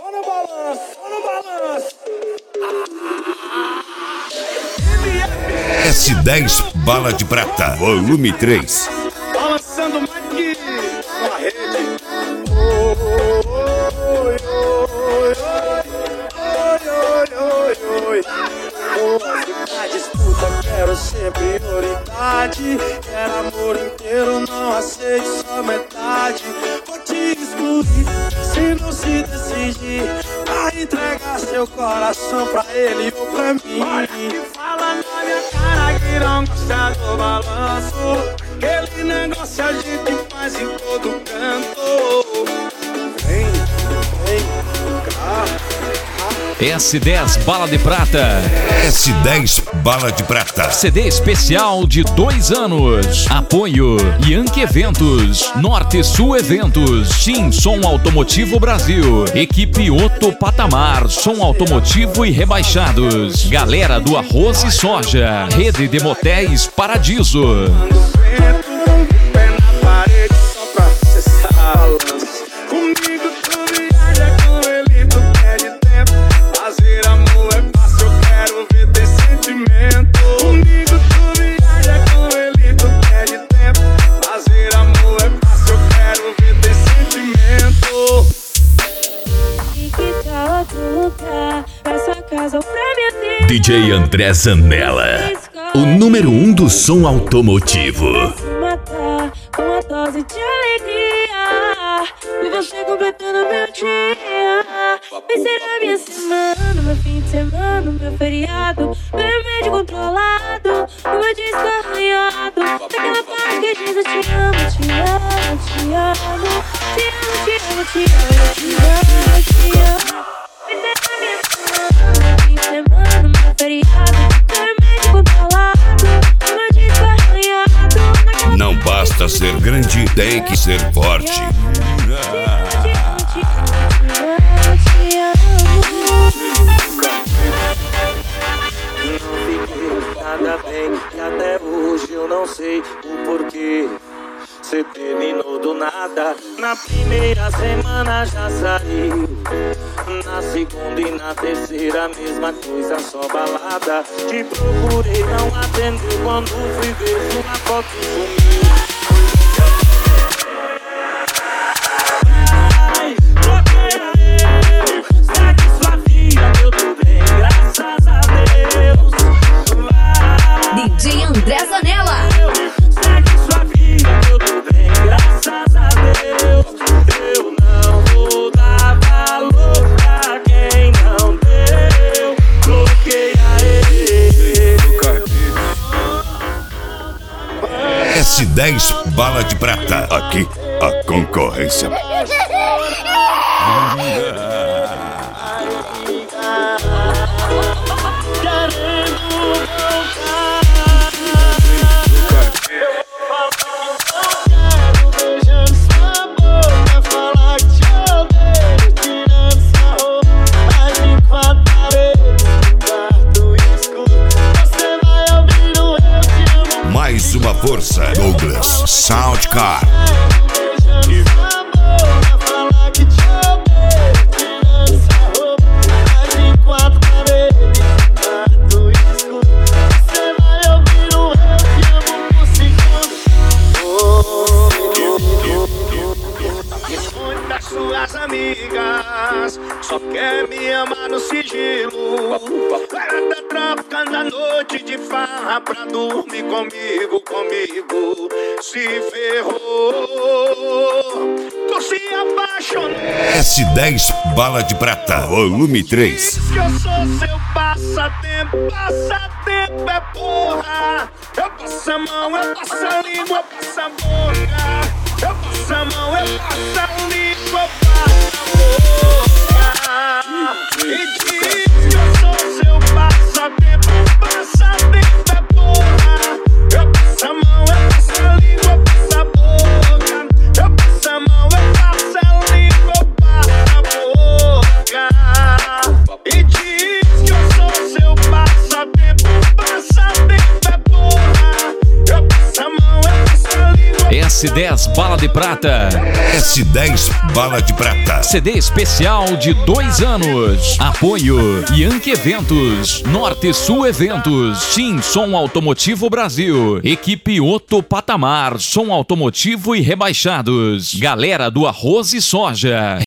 no balanço, só no balanço. S10 Bala de Prata, volume 3. Balançando mais que uma rede. A disputa, quero ser prioridade. Quero amor inteiro, não aceito só metade. Vou te excluir se não se decidir a entregar seu coração pra ele ou pra mim. Olha que fala na minha cara que não gosta do balanço. Aquele negócio a gente faz em todo canto. Vem cá. S10 Bala de Prata. S10 Bala de Prata. CD especial de 2 anos. Apoio Yankee Eventos, Norte Sul Eventos, Sim Som Automotivo Brasil, Equipe Otto Patamar, Som Automotivo e Rebaixados, Galera do Arroz e Soja, Rede de Motéis Paradiso. DJ André Zanella, o número 1 do som automotivo. Com uma dose de alegria, e você completando meu dia. Vai ser a minha semana, meu fim de semana, meu feriado, meu remédio controlado, meu disco arranhado. Daquela parte que diz eu te amo, te amo, te amo, te amo, te amo, te amo, te amo, te amo. Vai ser a minha semana, meu fim de semana, meu feriado, meu remédio controlado, meu disco arranhado. Não basta ser grande, tem que ser forte. Nada bem, e até hoje eu não sei o porquê. Cê terminou do nada. Na primeira semana já saiu, na segunda e na terceira mesma coisa, só balada. Te procurei, não atendeu, quando fui ver sua foto sumiu. DJ André Zanella. Segue sua vida, eu tô bem, graças a Deus. Eu não vou dar valor pra quem não deu. Bloqueia ele. S10 Bala de Prata. Aqui a concorrência. Mais uma força, Douglas Soundcar. Suas amigas só quer me amar no sigilo. Ela tá trocando a noite de farra pra dormir comigo. Se ferrou, tu se apaixonou. S10 Bala de Prata, volume 3. Diz que eu sou seu passatempo é porra. Eu passo a mão, eu passo a língua, eu passo a boca. Eu passo a mão, eu passo a língua, eu passo a boca. E diz que eu sou seu passatempo é porra. Eu passo a mão, eu passo a língua, eu passo a boca. Eu passo a mão, eu passo a língua, eu passo a boca. E diz que eu sou seu passatempo é porra. Eu passo a mão, eu passo a língua. S10 Bala de Prata. S10 Bala de Prata. CD especial de 2 anos. Apoio Yankee Eventos, Norte Sul Eventos, Tim Som Automotivo Brasil, equipe Otto Patamar, som automotivo e rebaixados, galera do Arroz e Soja.